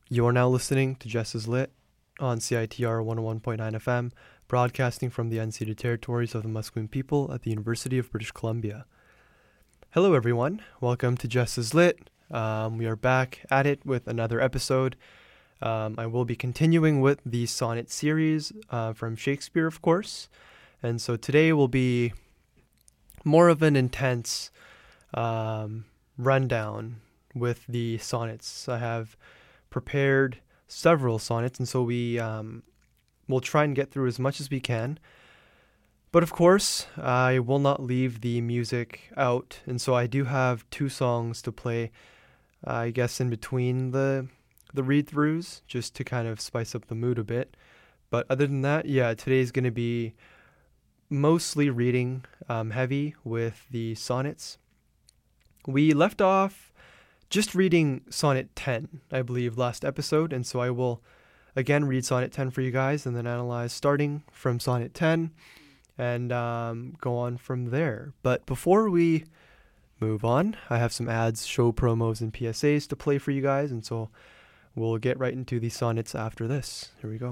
You are now listening to Just As Lit on CITR 101.9 FM, broadcasting from the unceded territories of the Musqueam people at the University of British Columbia. Hello everyone, welcome to Just As Lit. We are back at it with another episode. I will be continuing with the sonnet series from Shakespeare, of course. And so today will be more of an intense rundown with the sonnets. I have prepared several sonnets, and so we will try and get through as much as we can. But of course, I will not leave the music out, and so I do have two songs to play, I guess, in between the read-throughs, just to kind of spice up the mood a bit. But other than that, yeah, today's going to be mostly reading heavy with the sonnets. We left off just reading Sonnet 10, I believe, last episode, and so I will again read Sonnet 10 for you guys and then analyze starting from Sonnet 10 and go on from there. But before we move on, I have some ads, show promos, and PSAs to play for you guys, and so we'll get right into the sonnets after this. Here we go.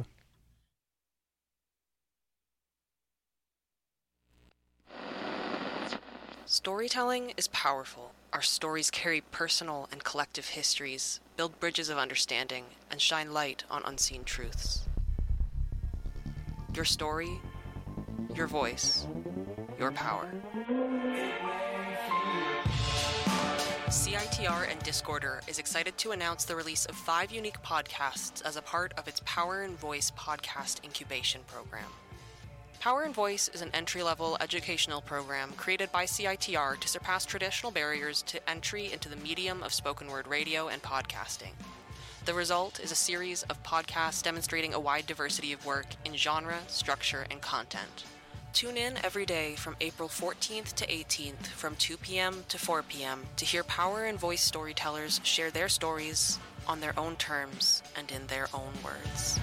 Storytelling is powerful. Our stories carry personal and collective histories, build bridges of understanding, and shine light on unseen truths. Your story, your voice, your power. CITR and Discorder is excited to announce the release of 5 unique podcasts as a part of its Power and Voice podcast incubation program. Power and Voice is an entry-level educational program created by CITR to surpass traditional barriers to entry into the medium of spoken word radio and podcasting. The result is a series of podcasts demonstrating a wide diversity of work in genre, structure, and content. Tune in every day from April 14th to 18th from 2 p.m. to 4 p.m. to hear Power and Voice storytellers share their stories on their own terms and in their own words.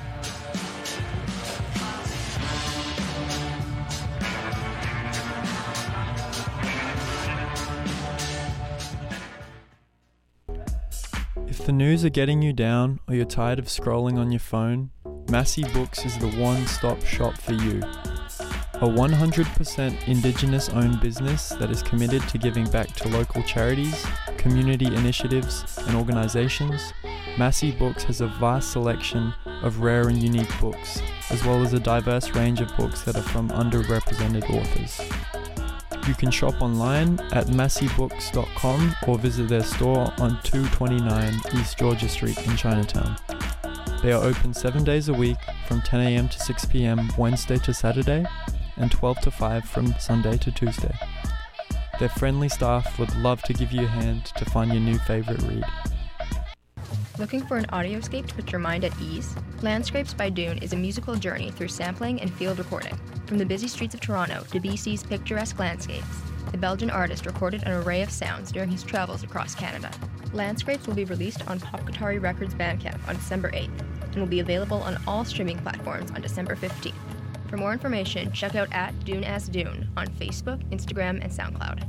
If the news are getting you down or you're tired of scrolling on your phone, Massey Books is the one-stop shop for you. A 100% Indigenous-owned business that is committed to giving back to local charities, community initiatives, and organizations, Massey Books has a vast selection of rare and unique books, as well as a diverse range of books that are from underrepresented authors. You can shop online at masseybooks.com or visit their store on 229 East Georgia Street in Chinatown. They are open 7 days a week from 10 a.m. to 6 p.m. Wednesday to Saturday and 12 to 5 from Sunday to Tuesday. Their friendly staff would love to give you a hand to find your new favorite read. Looking for an audioscape to put your mind at ease? Landscapes by Dune is a musical journey through sampling and field recording. From the busy streets of Toronto to BC's picturesque landscapes, the Belgian artist recorded an array of sounds during his travels across Canada. Landscapes will be released on Pop Guitari Records Bandcamp on December 8th and will be available on all streaming platforms on December 15th. For more information, check out @DuneAsDune on Facebook, Instagram, and SoundCloud.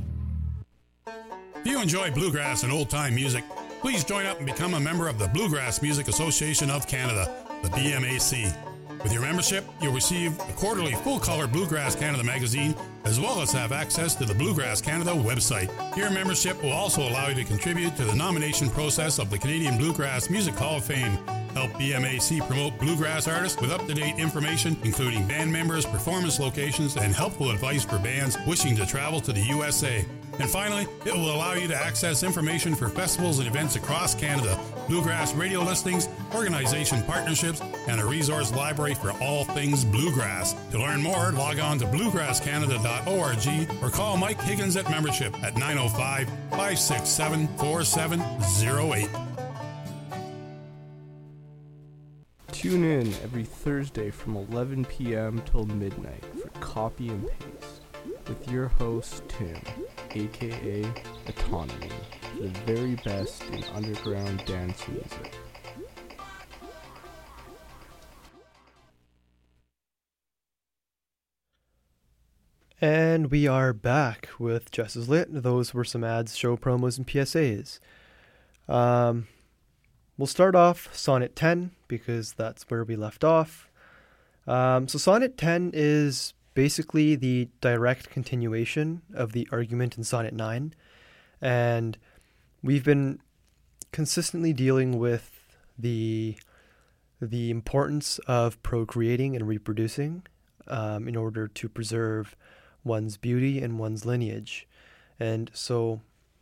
If you enjoy bluegrass and old-time music, please join up and become a member of the Bluegrass Music Association of Canada, the BMAC. With your membership, you'll receive a quarterly full-color Bluegrass Canada magazine, as well as have access to the Bluegrass Canada website. Your membership will also allow you to contribute to the nomination process of the Canadian Bluegrass Music Hall of Fame. Help BMAC promote bluegrass artists with up-to-date information, including band members, performance locations, and helpful advice for bands wishing to travel to the USA. And finally, it will allow you to access information for festivals and events across Canada, bluegrass radio listings, organization partnerships, and a resource library for all things bluegrass. To learn more, log on to bluegrasscanada.org or call Mike Higgins at membership at 905-567-4708. Tune in every Thursday from 11 p.m. till midnight for Copy and Paste with your host, Tim, aka Autonomy, the very best in underground dance music. And we are back with Just As Lit. Those were some ads, show promos, and PSAs. we'll start off Sonnet 10 because that's where we left off. So Sonnet 10 is basically the direct continuation of the argument in Sonnet 9. And we've been consistently dealing with the importance of procreating and reproducing in order to preserve one's beauty and one's lineage. And so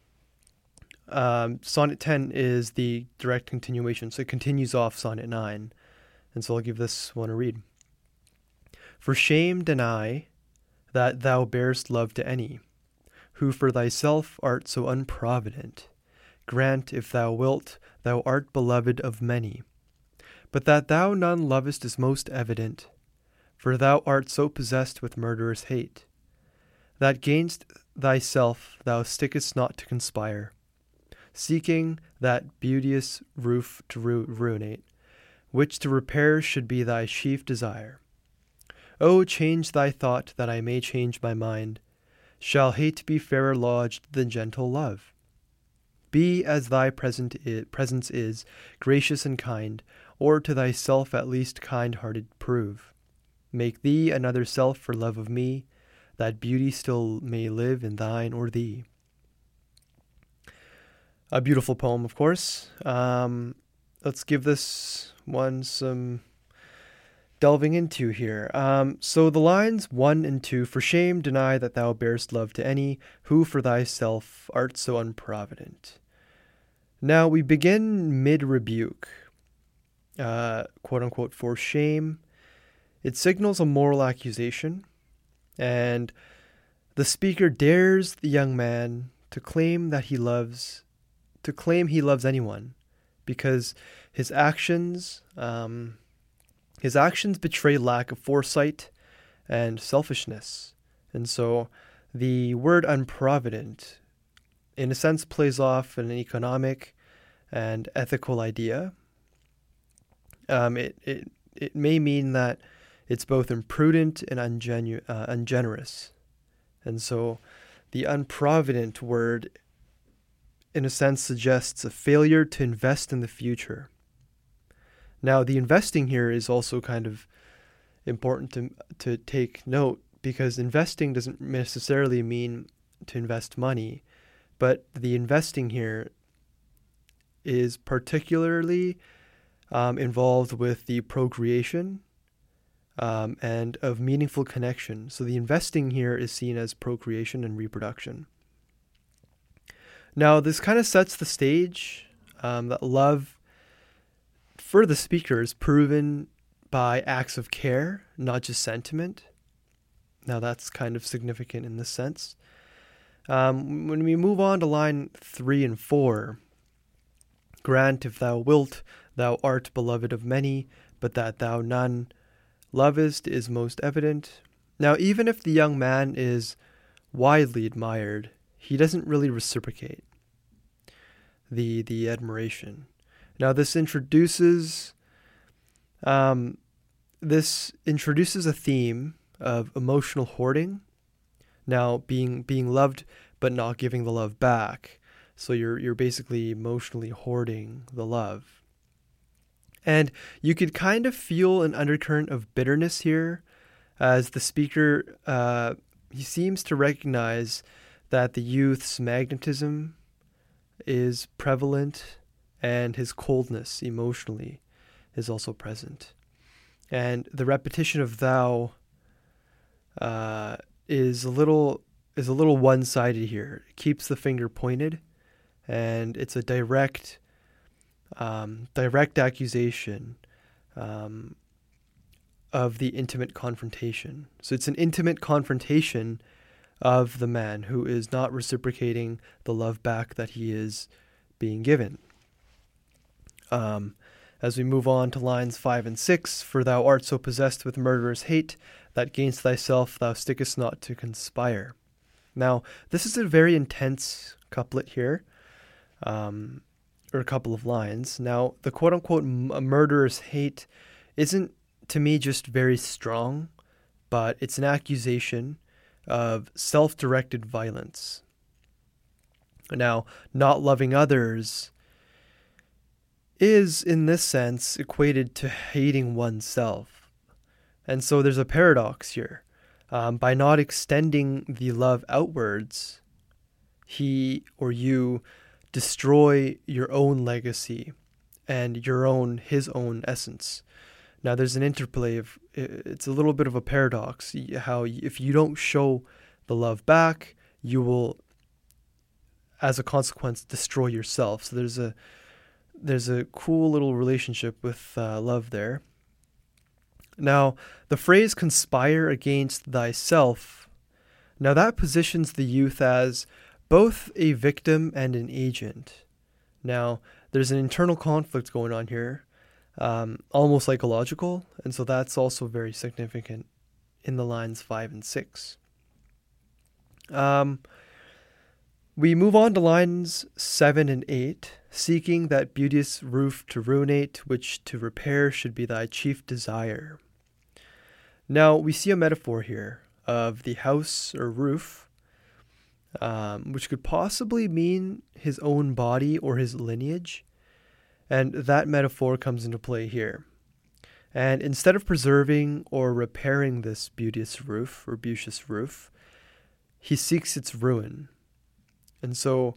Sonnet 10 is the direct continuation, so it continues off Sonnet 9. And so I'll give this one a read. For shame deny that thou bearest love to any, who for thyself art so unprovident. Grant, if thou wilt, thou art beloved of many. But that thou none lovest is most evident, for thou art so possessed with murderous hate, that gainst thyself thou stickest not to conspire, seeking that beauteous roof to ruinate, which to repair should be thy chief desire. O change thy thought that I may change my mind. Shall hate be fairer lodged than gentle love? Be as thy presence is, gracious and kind, or to thyself at least kind-hearted prove. Make thee another self for love of me, that beauty still may live in thine or thee. A beautiful poem, of course. Let's give this one some delving into here. So the lines 1 and 2, for shame deny that thou bearest love to any, who for thyself art so unprovident. Now we begin mid-rebuke, quote-unquote, for shame. It signals a moral accusation, and the speaker dares the young man to claim he loves anyone, because his actions betray lack of foresight and selfishness. And so the word unprovident, in a sense, plays off an economic and ethical idea. It may mean that it's both imprudent and ungenerous. And so the unprovident word, in a sense, suggests a failure to invest in the future. Now, the investing here is also kind of important to take note, because investing doesn't necessarily mean to invest money, but the investing here is particularly involved with the procreation and of meaningful connection. So the investing here is seen as procreation and reproduction. Now, this kind of sets the stage that love for the speaker is proven by acts of care, not just sentiment. Now, that's kind of significant in this sense. When we move on to line 3 and 4, grant, if thou wilt, thou art beloved of many, but that thou none lovest is most evident. Now, even if the young man is widely admired, he doesn't really reciprocate the admiration. Now, this introduces a theme of emotional hoarding. Now, being loved but not giving the love back. So you're basically emotionally hoarding the love. And you could kind of feel an undercurrent of bitterness here, as the speaker, he seems to recognize that the youth's magnetism is prevalent and his coldness emotionally is also present. And the repetition of thou is a little one-sided here. It keeps the finger pointed, and it's a direct accusation of the intimate confrontation. So it's an intimate confrontation of the man who is not reciprocating the love back that he is being given. As we move on to lines 5 and 6, for thou art so possessed with murderous hate, that gainst thyself thou stickest not to conspire. Now, this is a very intense couplet here, or a couple of lines. Now, the quote-unquote murderous hate isn't, to me, just very strong, but it's an accusation of self-directed violence. Now, not loving others is, in this sense, equated to hating oneself. And so there's a paradox here. By not extending the love outwards, he or you destroy your own legacy and his own essence. Now there's an interplay of, it's a little bit of a paradox, how if you don't show the love back, you will, as a consequence, destroy yourself. So there's a cool little relationship with love there. Now, the phrase conspire against thyself, now that positions the youth as both a victim and an agent. Now, there's an internal conflict going on here, almost psychological, and so that's also very significant in the lines 5 and 6. We move on to lines 7 and 8, seeking that beauteous roof to ruinate, which to repair should be thy chief desire. Now, we see a metaphor here of the house or roof, which could possibly mean his own body or his lineage, and that metaphor comes into play here. And instead of preserving or repairing this beauteous roof, he seeks its ruin. And so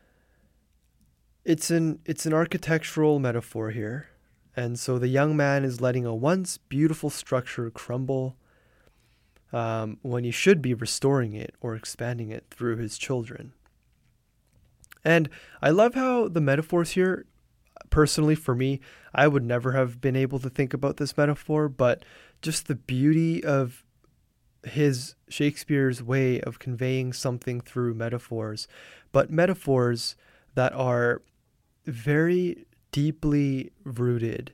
it's an architectural metaphor here. And so the young man is letting a once beautiful structure crumble when he should be restoring it or expanding it through his children. And I love how the metaphors here, personally for me, I would never have been able to think about this metaphor, but just the beauty of Shakespeare's way of conveying something through metaphors, but metaphors that are very deeply rooted.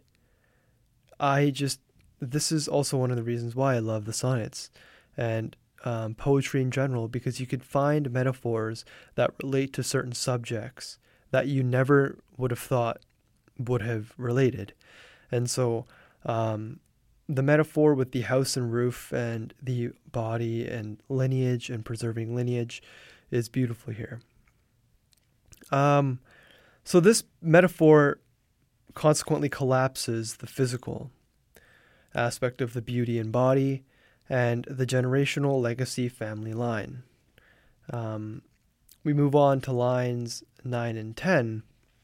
This is also one of the reasons why I love the sonnets and poetry in general, because you could find metaphors that relate to certain subjects that you never would have thought would have related. And so the metaphor with the house and roof and the body and lineage and preserving lineage is beautiful here. So this metaphor consequently collapses the physical aspect of the beauty and body and the generational legacy family line. We move on to lines 9 and 10.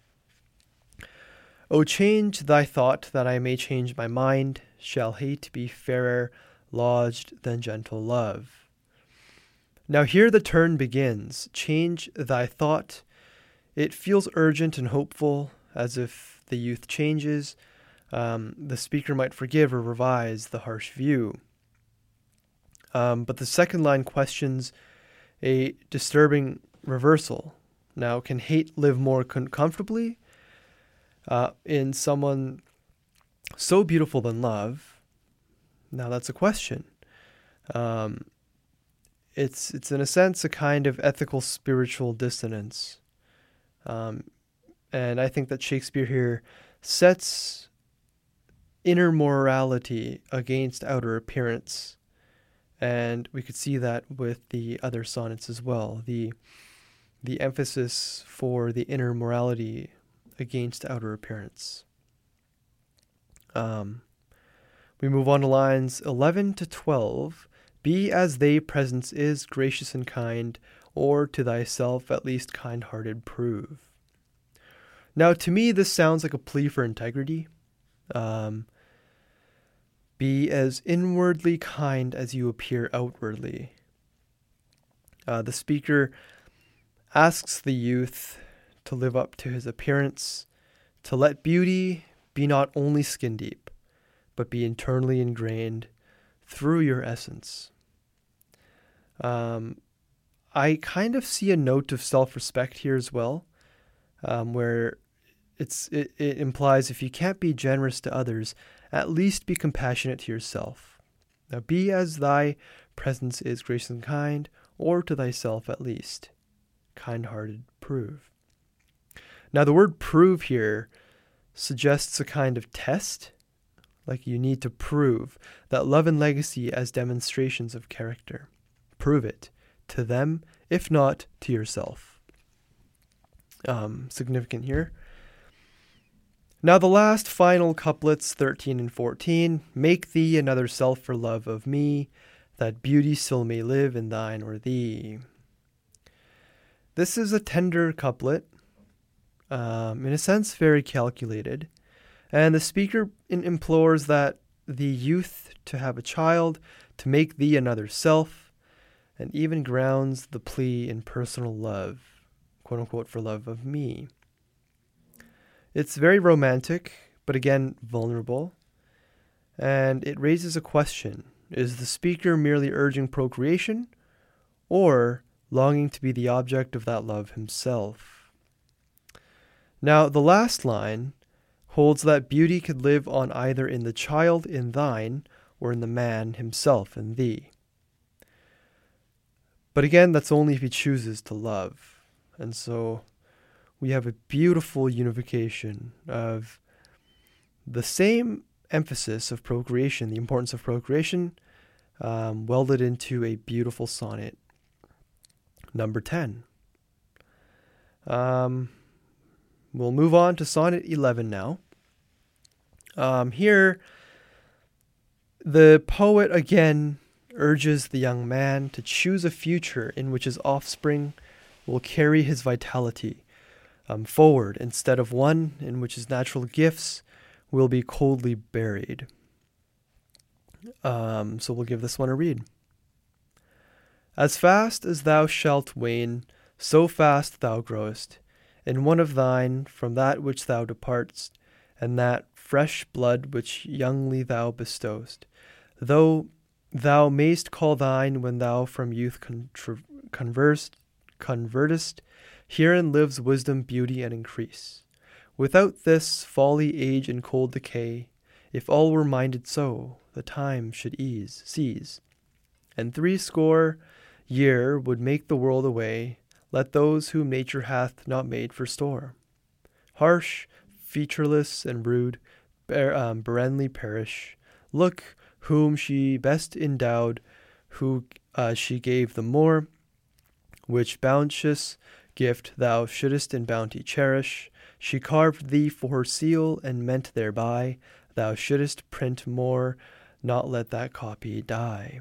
O change thy thought that I may change my mind, shall hate be fairer lodged than gentle love. Now here the turn begins. Change thy thought. It feels urgent and hopeful, as if the youth changes. The speaker might forgive or revise the harsh view. But the second line questions a disturbing reversal. Now, can hate live more comfortably in someone so beautiful than love? Now, that's a question. It's in a sense a kind of ethical spiritual dissonance. And I think that Shakespeare here sets inner morality against outer appearance. And we could see that with the other sonnets as well. The emphasis for the inner morality against outer appearance. We move on to lines 11 to 12. Be as they presence is, gracious and kind, or to thyself at least kind-hearted prove. Now, to me, this sounds like a plea for integrity. Be as inwardly kind as you appear outwardly. The speaker asks the youth to live up to his appearance, to let beauty be not only skin deep, but be internally ingrained through your essence. I kind of see a note of self-respect here as well, where it implies if you can't be generous to others, at least be compassionate to yourself. Now be as thy presence is, gracious and kind, or to thyself at least kind-hearted prove. Now the word prove here suggests a kind of test, like you need to prove that love and legacy as demonstrations of character. Prove it to them, if not to yourself. Significant here. Now the last final couplets, 13 and 14, make thee another self for love of me, that beauty still may live in thine or thee. This is a tender couplet, in a sense very calculated, and the speaker implores that the youth to have a child, to make thee another self, and even grounds the plea in personal love, quote unquote, for love of me. It's very romantic, but again, vulnerable, and it raises a question. Is the speaker merely urging procreation, or longing to be the object of that love himself? Now, the last line holds that beauty could live on either in the child in thine, or in the man himself in thee. But again, that's only if he chooses to love. And so we have a beautiful unification of the same emphasis of procreation, the importance of procreation, welded into a beautiful sonnet, number 10. We'll move on to sonnet 11 now. Here, the poet again urges the young man to choose a future in which his offspring will carry his vitality forward, instead of one in which his natural gifts will be coldly buried. So we'll give this one a read. As fast as thou shalt wane, so fast thou growest, in one of thine from that which thou departst, and that fresh blood which youngly thou bestowest. Though thou mayst call thine when thou from youth convertest, herein lives wisdom, beauty, and increase. Without this, folly, age, and cold decay, if all were minded so, the time should cease. And 60 year would make the world away, let those whom nature hath not made for store. Harsh, featureless, and rude, barrenly perish. Look, whom she best endowed, who she gave the more, which bounteous gift thou shouldest in bounty cherish. She carved thee for her seal, and meant thereby thou shouldest print more, not let that copy die.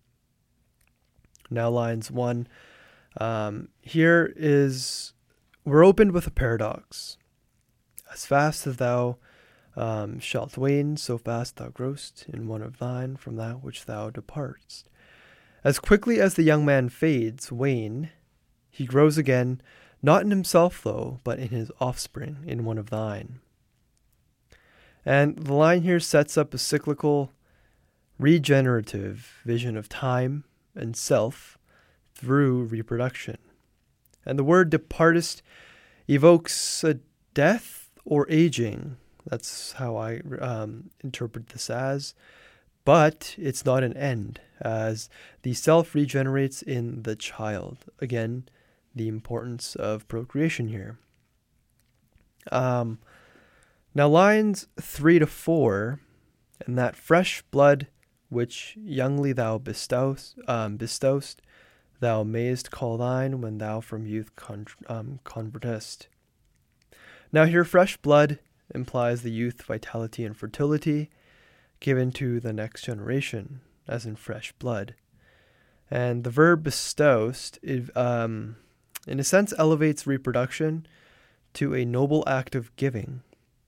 Now lines 1. Here is, we're opened with a paradox. As fast as thou shalt wane, so fast thou growest in one of thine from that which thou departst. As quickly as the young man fades, wane, he grows again, not in himself though, but in his offspring, in one of thine. And the line here sets up a cyclical, regenerative vision of time and self through reproduction. And the word departest evokes a death or aging. That's how I interpret this as. But it's not an end, as the self regenerates in the child. Again, the importance of procreation here. Now lines 3 to 4, and that fresh blood which youngly thou bestowest, thou mayest call thine when thou from youth convertest. Now here fresh blood implies the youth, vitality, and fertility given to the next generation, as in fresh blood. And the verb bestowest, in a sense, elevates reproduction to a noble act of giving.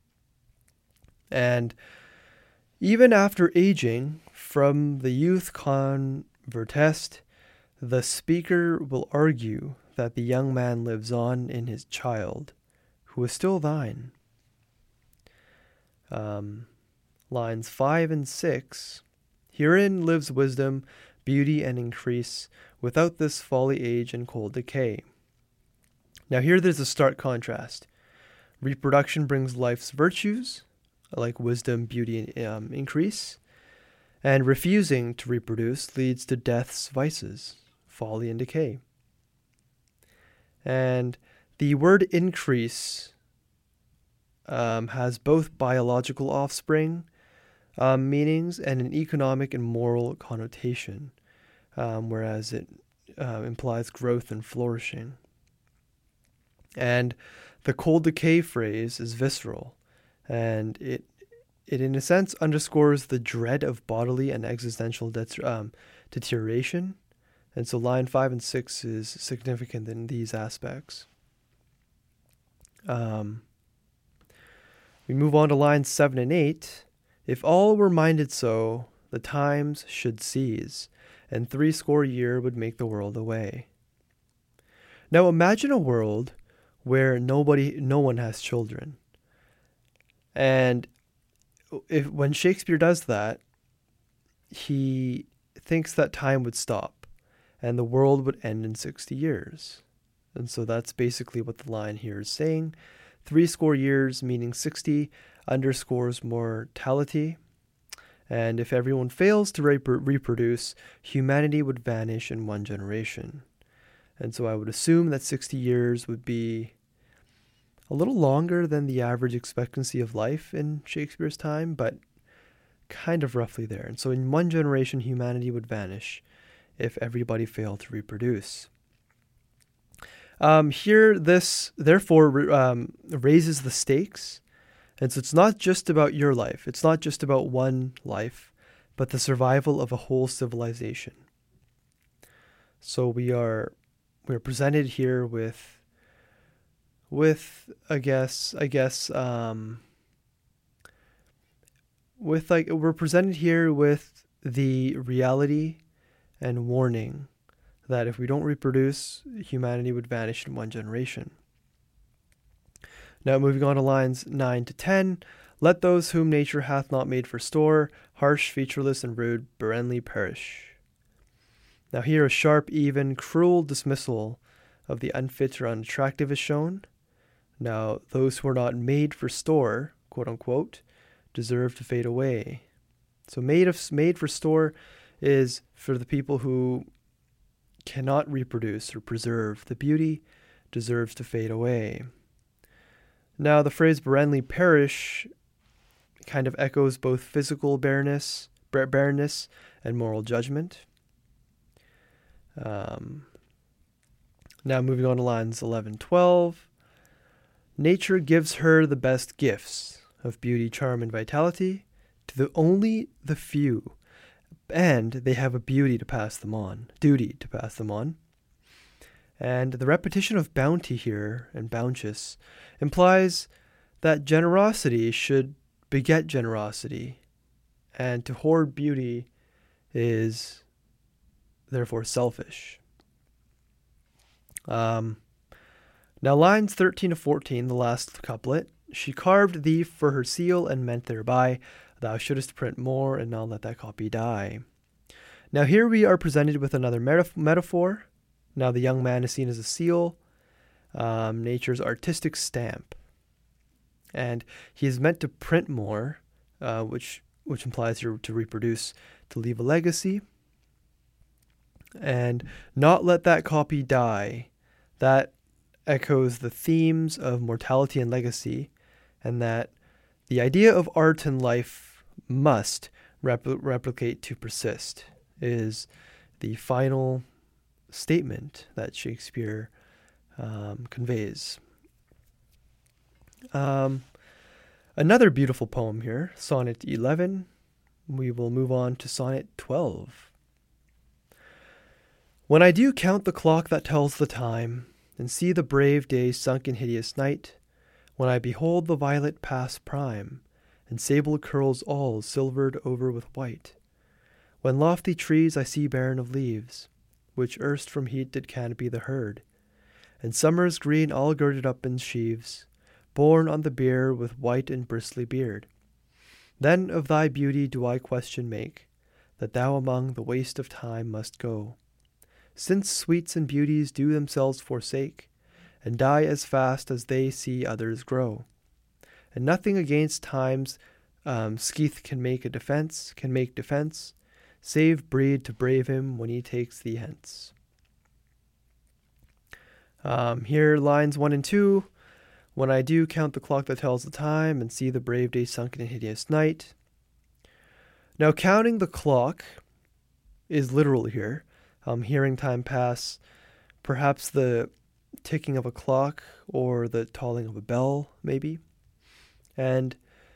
And even after aging, from the youth convertest, the speaker will argue that the young man lives on in his child, who is still thine. Lines 5 and 6, herein lives wisdom, beauty, and increase, without this folly, age, and cold decay. Now here there's a stark contrast. Reproduction brings life's virtues, like wisdom, beauty, and increase, and refusing to reproduce leads to death's vices, folly, and decay. And the word increase has both biological offspring meanings and an economic and moral connotation, whereas it implies growth and flourishing. And the cold decay phrase is visceral, And it in a sense underscores the dread of bodily and existential deterioration. And so line 5 and 6 is significant in these aspects. We move on to lines 7 and 8. If all were minded so, the times should cease, and 80 years would make the world away. Now imagine a world where no one has children. And when Shakespeare does that, he thinks that time would stop and the world would end in 60 years. And so that's basically what the line here is saying. 80 years, meaning 60, underscores mortality. And if everyone fails to reproduce, humanity would vanish in one generation. And so I would assume that 60 years would be a little longer than the average expectancy of life in Shakespeare's time, but kind of roughly there. And so in one generation, humanity would vanish if everybody failed to reproduce. Here, this therefore raises the stakes. And so it's not just about your life. It's not just about one life, but the survival of a whole civilization. So we are presented here with we're presented here with the reality and warning that if we don't reproduce, humanity would vanish in one generation. Now moving on to lines 9 to 10. Let those whom nature hath not made for store, harsh, featureless, and rude, barrenly perish. Now here a sharp, even, cruel dismissal of the unfit or unattractive is shown. Now those who are not made for store, quote unquote, deserve to fade away. So made for store is for the people who cannot reproduce or preserve. The beauty deserves to fade away. Now the phrase barrenly perish kind of echoes both physical barrenness and moral judgment. Now moving on to lines 11-12. Nature gives her the best gifts of beauty, charm, and vitality to only the few, and they have a duty to pass them on. And the repetition of bounty here and bounteous implies that generosity should beget generosity, and to hoard beauty is therefore selfish. Now lines 13 to 14, the last couplet. She carved thee for her seal and meant thereby thou shouldest print more and not let that copy die. Now here we are presented with another metaphor. Now the young man is seen as a seal, nature's artistic stamp. And he is meant to print more, which implies to reproduce, to leave a legacy. And not let that copy die. That echoes the themes of mortality and legacy, and that the idea of art and life must replicate to persist is the final statement that Shakespeare conveys. Another beautiful poem here, Sonnet 11. We will move on to Sonnet 12. When I do count the clock that tells the time, and see the brave day sunk in hideous night, when I behold the violet past prime, and sable curls all silvered over with white, when lofty trees I see barren of leaves, which erst from heat did canopy the herd, and summer's green all girded up in sheaves, borne on the bier with white and bristly beard, then of thy beauty do I question make, that thou among the waste of time must go, since sweets and beauties do themselves forsake, and die as fast as they see others grow. And nothing against time's skeeth can make defense, save breed to brave him when he takes thee hence. Here lines 1 and 2. When I do count the clock that tells the time, and see the brave day sunken in hideous night. Now counting the clock is literal here. Hearing time pass, perhaps the ticking of a clock or the tolling of a bell, maybe. And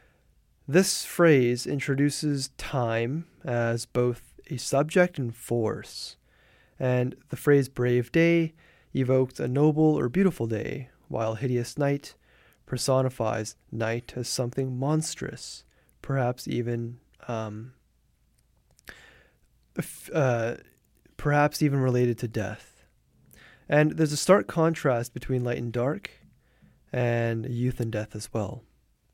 This phrase introduces time as both a subject and force, and the phrase brave day evokes a noble or beautiful day, while hideous night personifies night as something monstrous, perhaps even related to death. And there's a stark contrast between light and dark, and youth and death as well.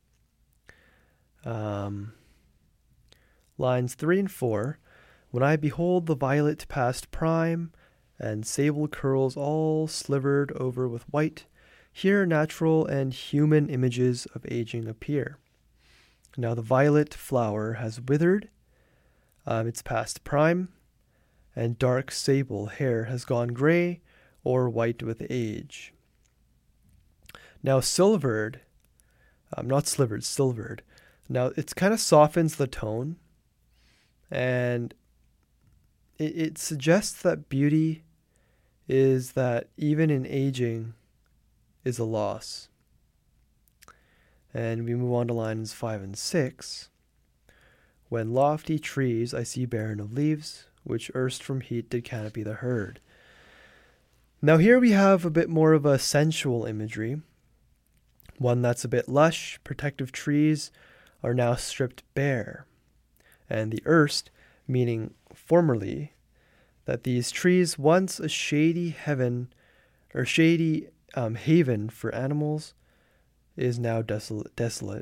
Lines 3 and 4. When I behold the violet past prime, and sable curls all slivered over with white, here natural and human images of aging appear. Now the violet flower has withered, it's past prime, and dark sable hair has gone gray or white with age. Now silvered, not slivered, silvered. Now it kind of softens the tone, and it suggests that beauty is that even in aging is a loss. And we move on to lines 5 and 6. When lofty trees I see barren of leaves, which erst from heat did canopy the herd. Now here we have a bit more of a sensual imagery, one that's a bit lush. Protective trees are now stripped bare, and the erst, meaning formerly, that these trees, once a shady heaven or shady haven for animals, is now desolate.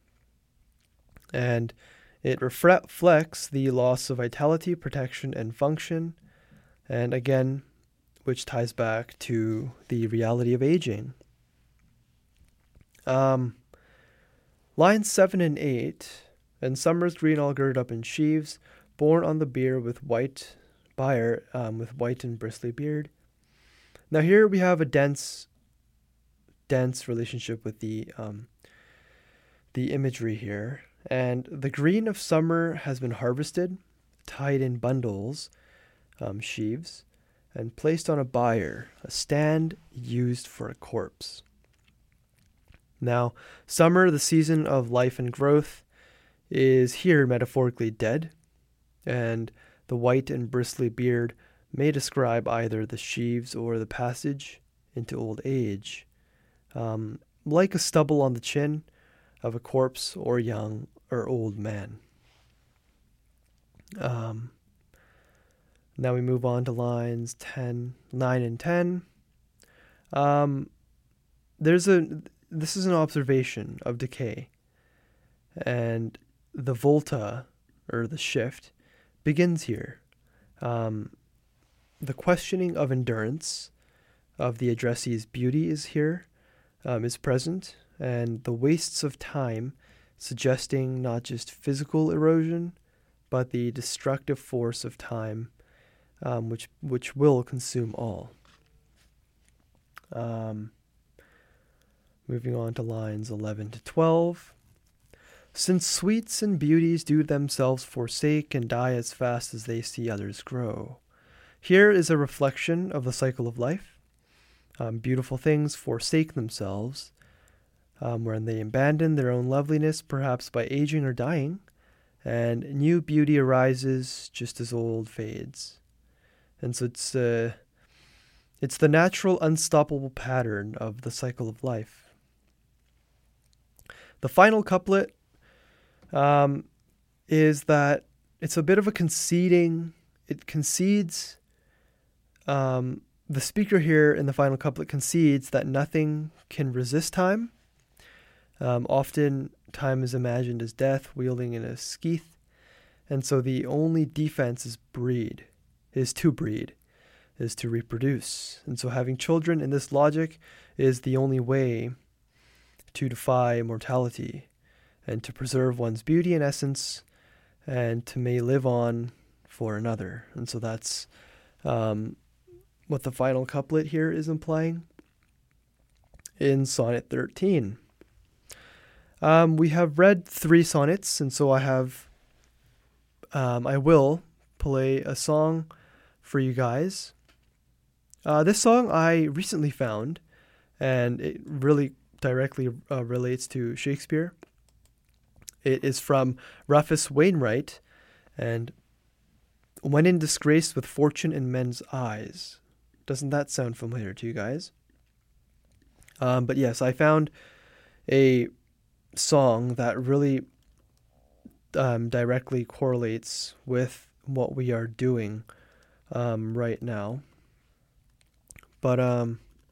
And it reflects the loss of vitality, protection, and function, and again, which ties back to the reality of aging. Lines 7 and 8. And summer's green all girded up in sheaves, borne on the bier with white and bristly beard. Now here we have a dense relationship with the imagery here. And the green of summer has been harvested, tied in bundles, sheaves, and placed on a bier, a stand used for a corpse. Now, summer, the season of life and growth, is here metaphorically dead, and the white and bristly beard may describe either the sheaves or the passage into old age, like a stubble on the chin of a corpse or young or old man. Now we move on to lines 9 and 10. This is an observation of decay, and the volta, or the shift, begins here. The questioning of endurance of the addressee's beauty is here, is present, and the wastes of time suggesting not just physical erosion, but the destructive force of time, which will consume all. Moving on to lines 11 to 12. Since sweets and beauties do themselves forsake and die as fast as they see others grow. Here is a reflection of the cycle of life. Beautiful things forsake themselves, when they abandon their own loveliness, perhaps by aging or dying, and new beauty arises just as old fades. And so it's the natural, unstoppable pattern of the cycle of life. The final couplet is that it's a bit of a conceding. It concedes. The speaker here in the final couplet concedes that nothing can resist time. Often time is imagined as death wielding in a scythe, and so the only defense is to breed, is to reproduce. And so having children in this logic is the only way to defy mortality and to preserve one's beauty and essence and to may live on for another. And so that's what the final couplet here is implying in Sonnet 13. We have read 3 sonnets, and so I will play a song for you guys. This song I recently found, and it really directly relates to Shakespeare. It is from Rufus Wainwright, and When in Disgrace with Fortune in Men's Eyes. Doesn't that sound familiar to you guys? But yes, I found a song that really directly correlates with what we are doing right now. But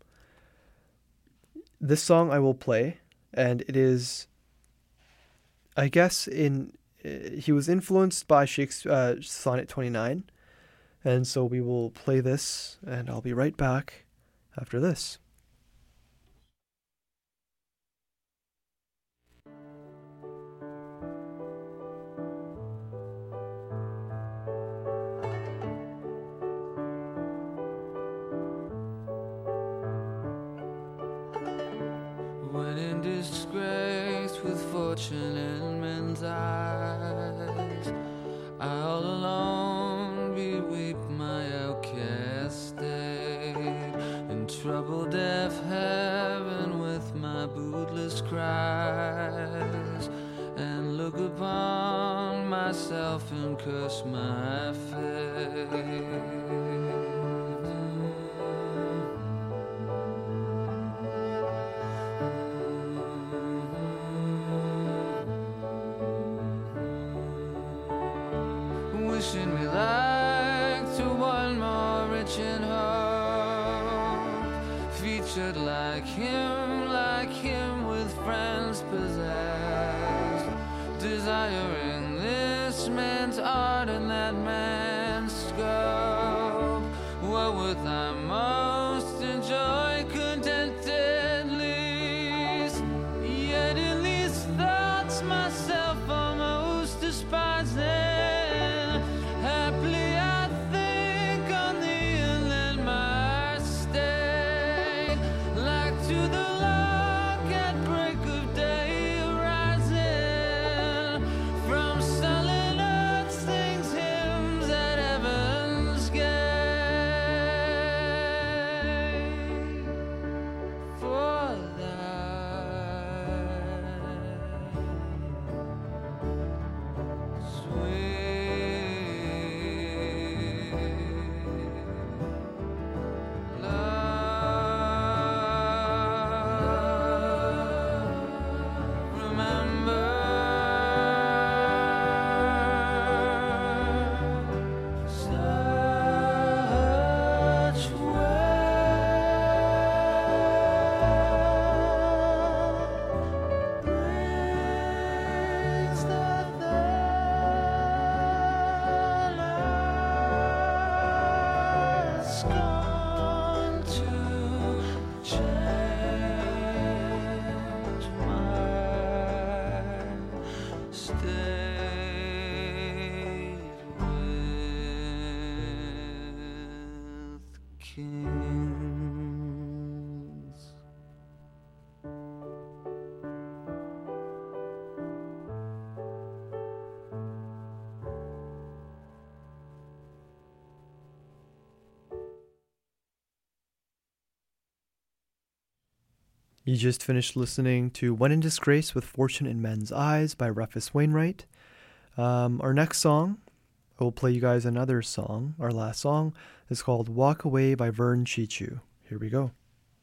this song I will play, and it is, I guess, he was influenced by Shakespeare, Sonnet 29, and so we will play this, and I'll be right back after this. When in disgrace with fortune in men's eyes, I'll alone beweep my outcast state, in trouble deaf heaven with my bootless cries, and look upon myself and curse my fate. Wishing me like to one more rich in hope, featured like him with friends possessed, desiring this man's art and that man's scope. What would I most enjoy contented least? Yet in these thoughts myself almost despising, You just finished listening to When in Disgrace with Fortune in Men's Eyes by Rufus Wainwright. Our next song, I will play you guys another song. Our last song is called Walk Away by Vern Chichu. Here we go.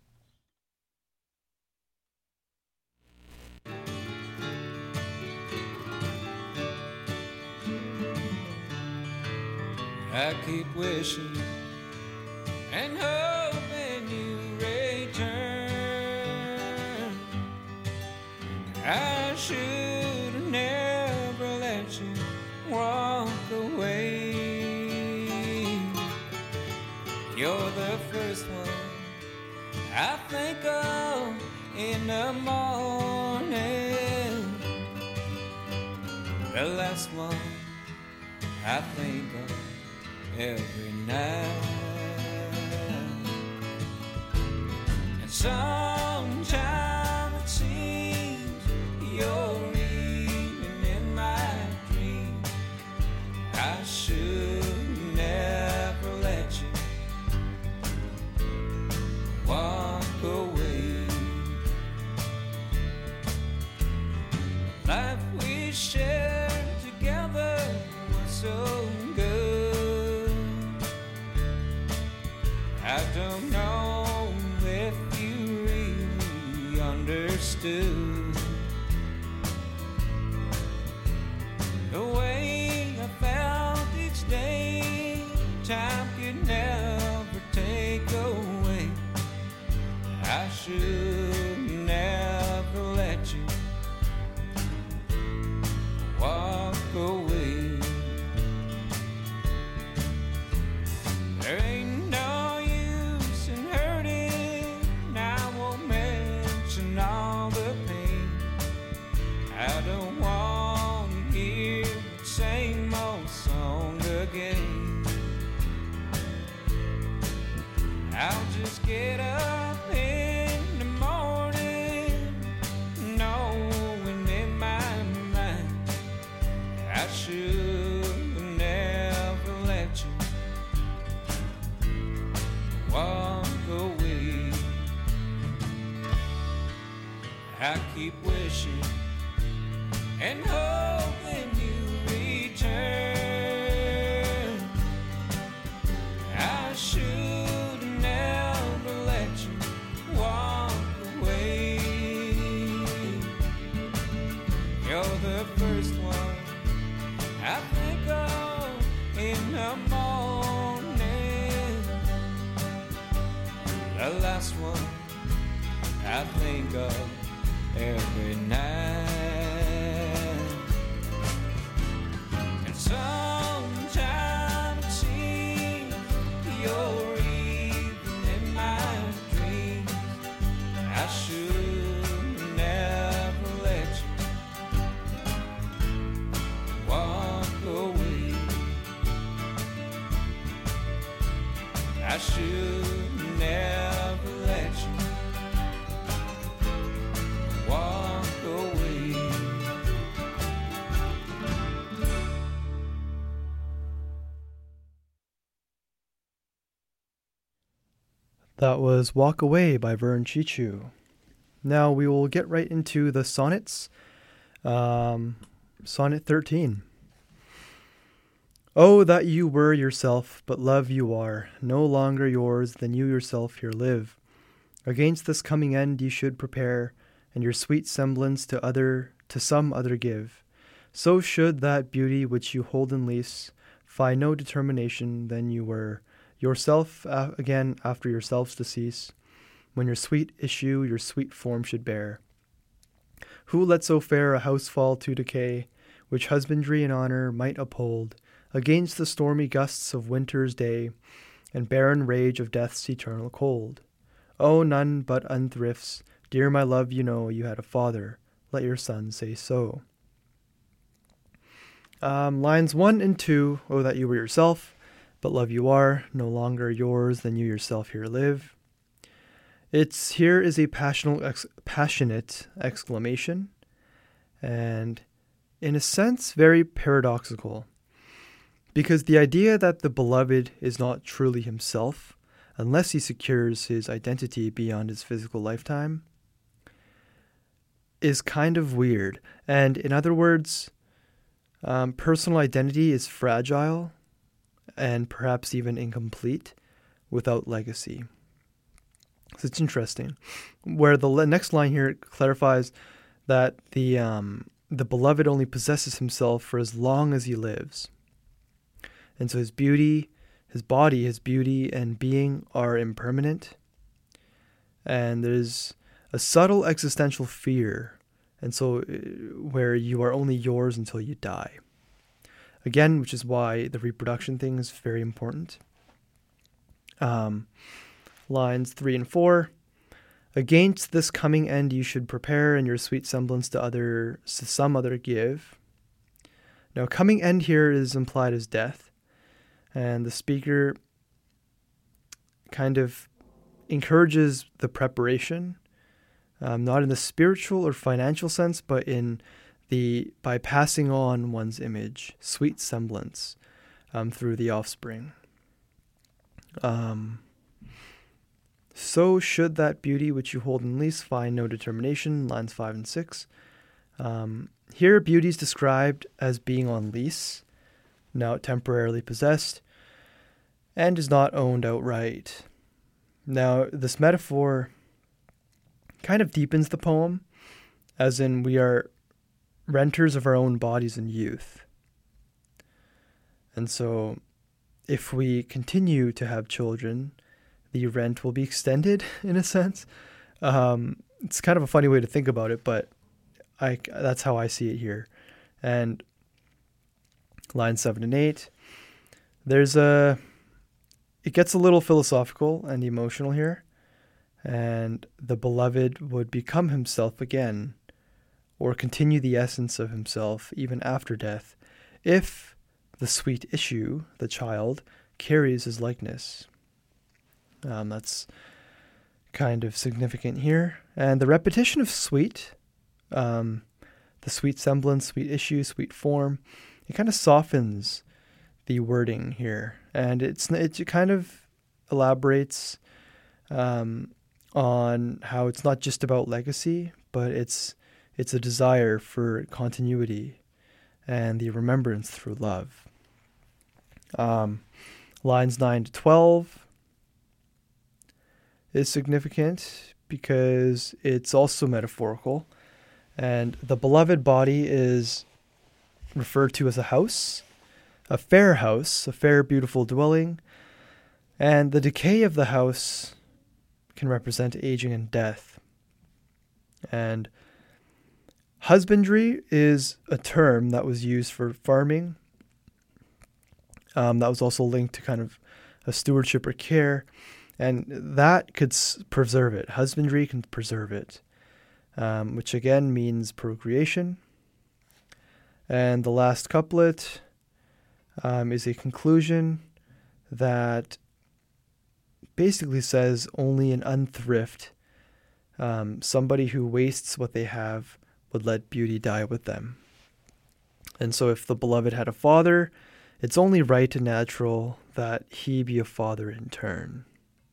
I keep wishing and hoping you return. I should have never let you walk away. You're the first one I think of in the morning, the last one I think of every night. And sometimes it seems you're even in my dreams. I should never let you walk away. Life we understood. The way I felt each day, time could never take away. I should never let you walk away. There ain't no use in hurting, I won't mention all the pain. I don't want to hear the same old song again. I'll just get up in the morning, knowing in my mind I should never let you walk away. I keep wishing and hoping you return. I should never let you walk away. You're the first one I think of in the morning, the last one I think of every night. And sometimes it seems you're even in my dreams. I should never let you walk away. I should never let you walk away. That was Walk Away by Vern Chichu. Now we will get right into the sonnets. Sonnet 13. Oh, that you were yourself, but love you are, no longer yours than you yourself here live. Against this coming end you should prepare, and your sweet semblance to some other give. So should that beauty which you hold in lease find no determination than you were yourself again after yourself's decease, when your sweet issue your sweet form should bear. Who let so fair a house fall to decay, which husbandry and honour might uphold against the stormy gusts of winter's day, and barren rage of death's eternal cold? Oh, none but unthrifts, dear my love, you know you had a father, let your son say so. Lines 1 and 2, oh, that you were yourself, but love you are, no longer yours than you yourself here live. Here is a passionate exclamation, and in a sense, very paradoxical, because the idea that the beloved is not truly himself, unless he secures his identity beyond his physical lifetime, is kind of weird. And in other words, personal identity is fragile and perhaps even incomplete without legacy. So it's interesting. Where the next line here clarifies that the beloved only possesses himself for as long as he lives. And so his beauty, his body, his beauty and being are impermanent. And there's a subtle existential fear, and so where you are only yours until you die. Again, which is why the reproduction thing is very important. Lines 3 and 4. Against this coming end you should prepare, and your sweet semblance to some other give. Now, coming end here is implied as death, and the speaker kind of encourages the preparation, not in the spiritual or financial sense, but by passing on one's image, sweet semblance, through the offspring. So should that beauty which you hold in lease find no determination, lines 5 and 6. Here beauty is described as being on lease, now temporarily possessed, and is not owned outright. Now, this metaphor kind of deepens the poem, as in we are renters of our own bodies in youth. And so if we continue to have children, the rent will be extended in a sense. It's kind of a funny way to think about it, but that's how I see it here. And lines 7 and 8, it gets a little philosophical and emotional here. And the beloved would become himself again, or continue the essence of himself even after death, if the sweet issue, the child, carries his likeness. That's kind of significant here. And the repetition of sweet, the sweet semblance, sweet issue, sweet form, it kind of softens the wording here. And it kind of elaborates on how it's not just about legacy, but it's a desire for continuity and the remembrance through love. Lines 9 to 12 is significant because it's also metaphorical, and the beloved body is referred to as a house, a fair, beautiful dwelling, and the decay of the house can represent aging and death. And husbandry is a term that was used for farming. That was also linked to kind of a stewardship or care, and that could preserve it. Husbandry can preserve it, which again means procreation. And the last couplet is a conclusion that basically says only an unthrift, somebody who wastes what they have, would let beauty die with them. And so if the beloved had a father, it's only right and natural that he be a father in turn.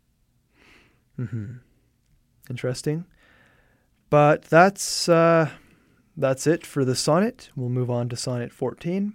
Interesting. But that's it for the sonnet. We'll move on to sonnet 14.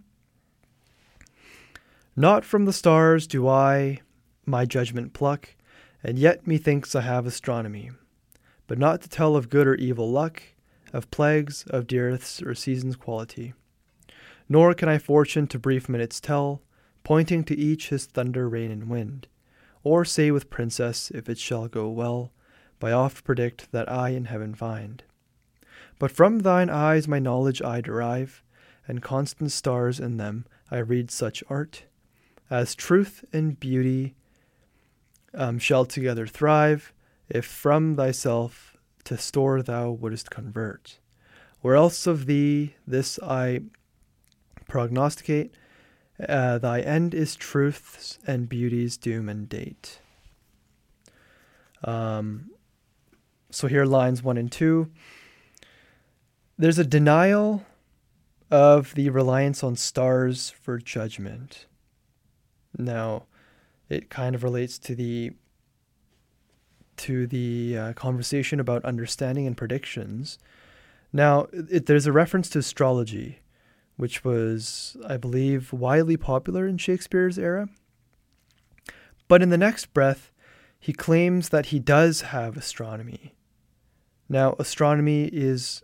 Not from the stars do I my judgment pluck, and yet methinks I have astronomy, but not to tell of good or evil luck, of plagues, of dearths, or seasons' quality. Nor can I fortune to brief minutes tell, pointing to each his thunder, rain, and wind, or say with princess, if it shall go well, by oft predict that I in heaven find. But from thine eyes my knowledge I derive, and constant stars in them I read such art, as truth and beauty shall together thrive, if from thyself to store thou wouldest convert. Or else of thee this I prognosticate, thy end is truth's and beauty's doom and date. So here lines 1 and 2. There's a denial of the reliance on stars for judgment. Now, it kind of relates to the conversation about understanding and predictions. Now, there's a reference to astrology, which was, I believe, widely popular in Shakespeare's era. But in the next breath, he claims that he does have astronomy. Now, astronomy is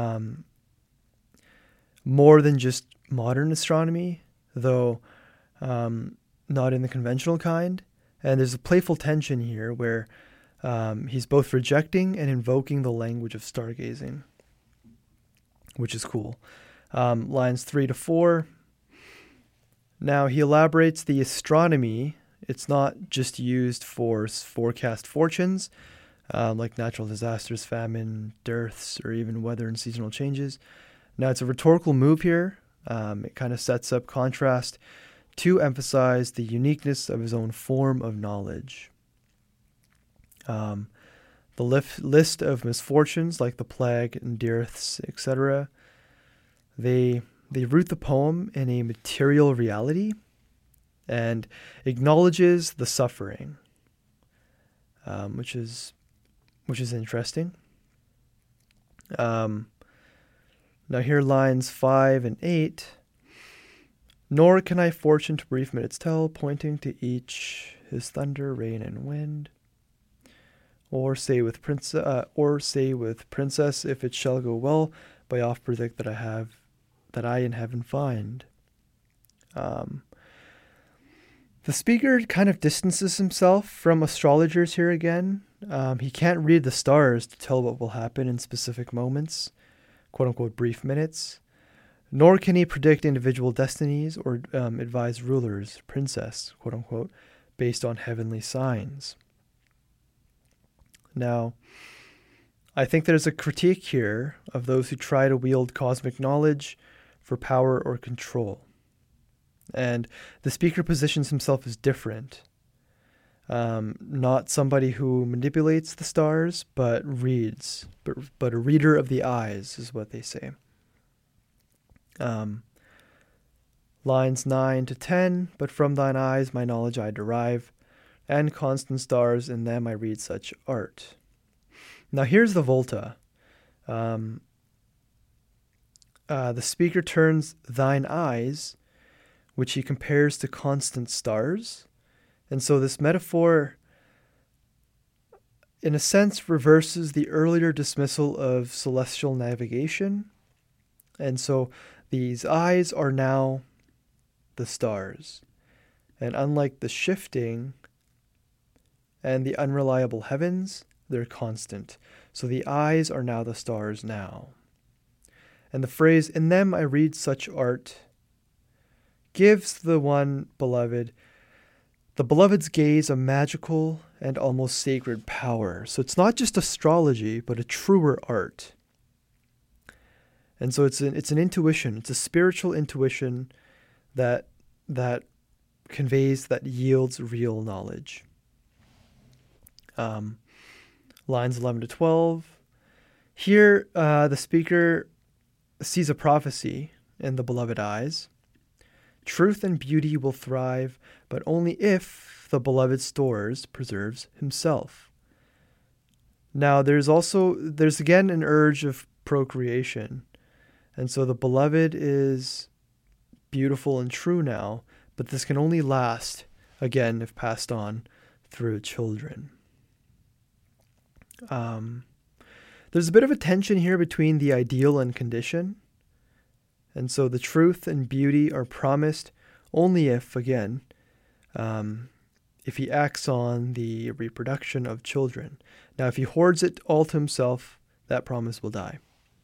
more than just modern astronomy, though not in the conventional kind. And there's a playful tension here where he's both rejecting and invoking the language of stargazing, which is cool. Lines 3 to 4. Now he elaborates the astronomy. It's not just used for forecast fortunes, like natural disasters, famine, dearths, or even weather and seasonal changes. Now it's a rhetorical move here. It kind of sets up contrast to emphasize the uniqueness of his own form of knowledge. The list of misfortunes like the plague and dearths, etc., they root the poem in a material reality and acknowledges the suffering, which is interesting. Now here lines 5 and 8. Nor can I fortune to brief minutes tell, pointing to each his thunder, rain, and wind. or say with princess, if it shall go well, by oft predict that I in heaven find. The speaker kind of distances himself from astrologers here again. He can't read the stars to tell what will happen in specific moments, quote-unquote brief minutes, nor can he predict individual destinies or advise rulers, princess, quote-unquote, based on heavenly signs. Now, I think there's a critique here of those who try to wield cosmic knowledge for power or control. And the speaker positions himself as different. Not somebody who manipulates the stars, but reads. But a reader of the eyes is what they say. Lines 9 to 10, but from thine eyes my knowledge I derive, and constant stars, in them I read such art. Now here's the volta. The speaker turns thine eyes, which he compares to constant stars. And so this metaphor, in a sense, reverses the earlier dismissal of celestial navigation. And so these eyes are now the stars. And unlike the shifting and the unreliable heavens, they're constant. So the eyes are now the stars now. And the phrase, in them I read such art, gives the beloved's gaze a magical and almost sacred power. So it's not just astrology, but a truer art. And so it's an intuition. It's a spiritual intuition that conveys, that yields real knowledge. Lines 11 to 12. Here, the speaker sees a prophecy in the beloved eyes. Truth and beauty will thrive, but only if the beloved stores preserves himself. Now, there's again an urge of procreation. And so the beloved is beautiful and true now, but this can only last, again, if passed on through children. There's a bit of a tension here between the ideal and condition. And so the truth and beauty are promised only if, again, if he acts on the reproduction of children. Now, if he hoards it all to himself, that promise will die.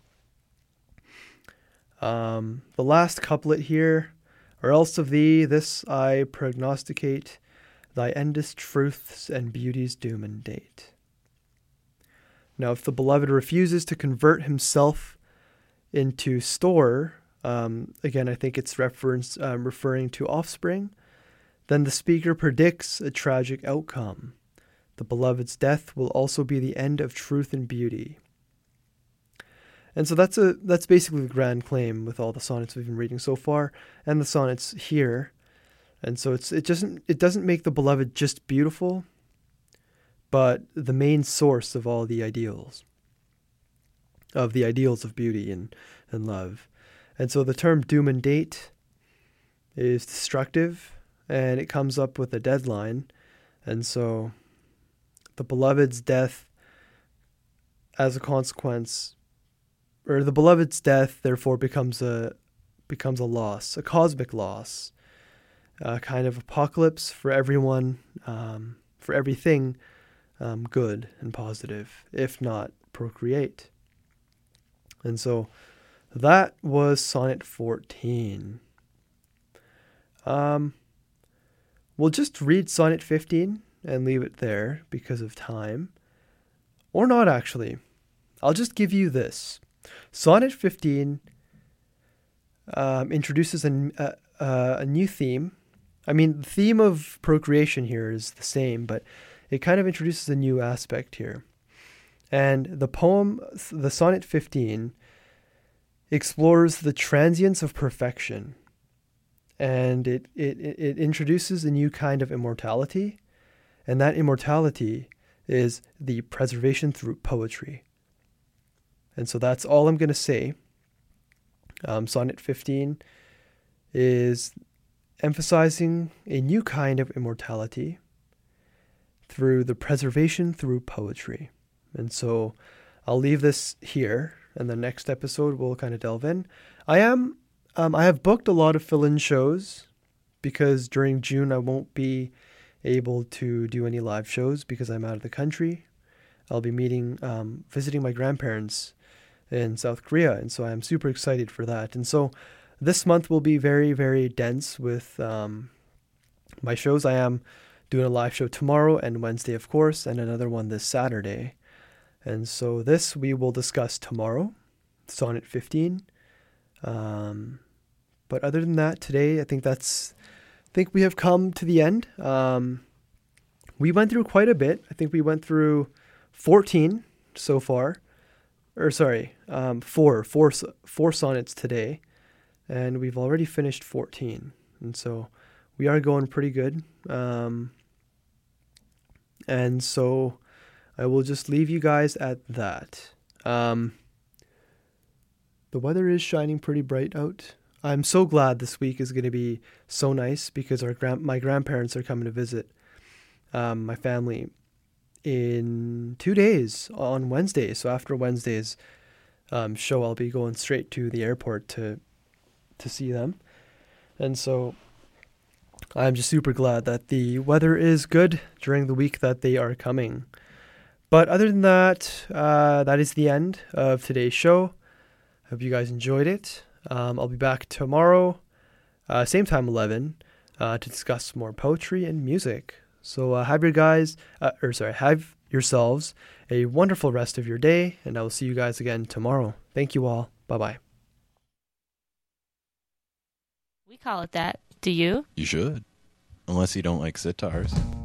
The last couplet here, or else of thee this I prognosticate, thy endless truths and beauty's doom and date. Now, if the beloved refuses to convert himself into store, again, I think it's referring to offspring, then the speaker predicts a tragic outcome. The beloved's death will also be the end of truth and beauty. And so that's basically the grand claim with all the sonnets we've been reading so far, and the sonnets here. And so it doesn't make the beloved just beautiful, but the main source of all the ideals of beauty and love. And so the term doom and date is destructive, and it comes up with a deadline. And so the beloved's death, as a consequence, or the beloved's death, therefore becomes a loss, a cosmic loss, a kind of apocalypse for everyone, for everything good and positive, if not procreate. And so that was Sonnet 14. We'll just read Sonnet 15 and leave it there because of time. Or not, actually. I'll just give you this. Sonnet 15 introduces a new theme. I mean, the theme of procreation here is the same, but it kind of introduces a new aspect here. And the poem, the Sonnet 15, explores the transience of perfection. And it introduces a new kind of immortality. And that immortality is the preservation through poetry. And so that's all I'm going to say. Sonnet 15 is emphasizing a new kind of immortality through the preservation through poetry. And so I'll leave this here, and the next episode we'll kind of delve in. I have booked a lot of fill-in shows because during June I won't be able to do any live shows because I'm out of the country. I'll be visiting my grandparents in South Korea, and so I'm super excited for that. And so this month will be very, very dense with my shows. I am doing a live show tomorrow and Wednesday, of course, and another one this Saturday. And so this we will discuss tomorrow, Sonnet 15. But other than that, today I think we have come to the end. We went through quite a bit. I think we went through 14 so far. Four sonnets today, and we've already finished 14. And so we are going pretty good. And so I will just leave you guys at that. The weather is shining pretty bright out. I'm so glad this week is going to be so nice because my grandparents are coming to visit my family in 2 days on Wednesday. So after Wednesday's show, I'll be going straight to the airport to see them. And so I'm just super glad that the weather is good during the week that they are coming. But other than that, that is the end of today's show. Hope you guys enjoyed it. I'll be back tomorrow, same time 11, to discuss more poetry and music. So have yourselves a wonderful rest of your day, and I will see you guys again tomorrow. Thank you all. Bye-bye. We call it that. Do you? You should. Unless you don't like sitars.